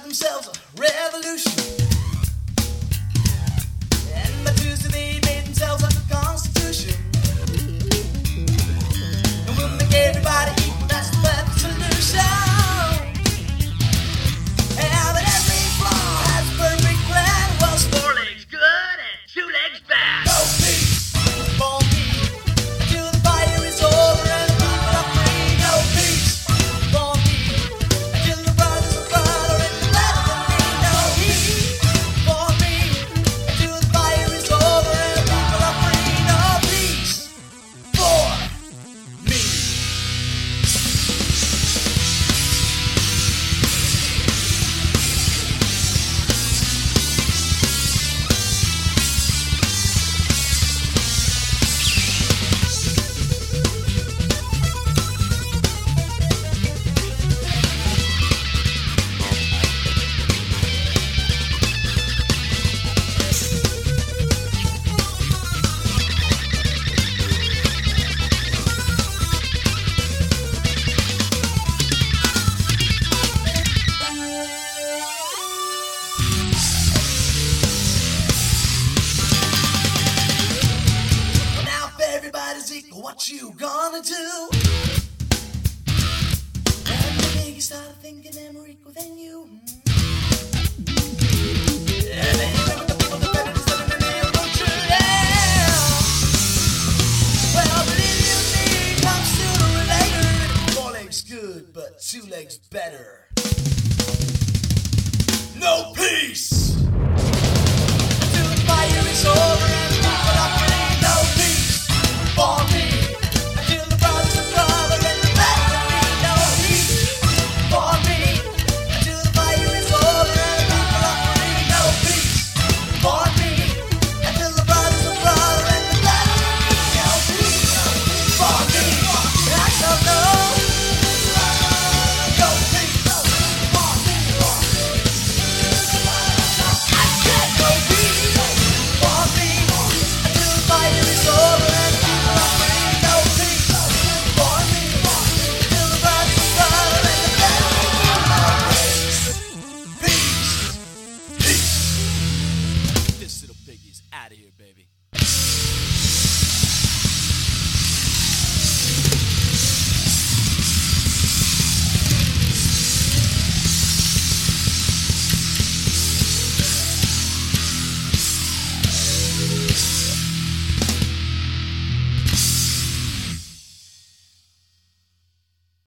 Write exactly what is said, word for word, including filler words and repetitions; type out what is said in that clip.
themselves a revolution. And by Tuesday they made themselves a constitution. And we'll make everybody equal, that's the perfect solution. Yeah, but every flaw has a perfect plan. Well, four legs good and two legs bad. No peace for me until the fire is over and the people are free. No peace for me until the brothers are brother and the better than me. No peace for me until the fire is over and the people are free. No peace for me. Well, now if everybody's equal, what you gonna do? And the biggie started thinking them are equal than you. Yeah, they remember the people, the predators, and the real culture, yeah. Well, believe you me, come sooner or later. Four legs good, but two legs better. No peace until the fire is over.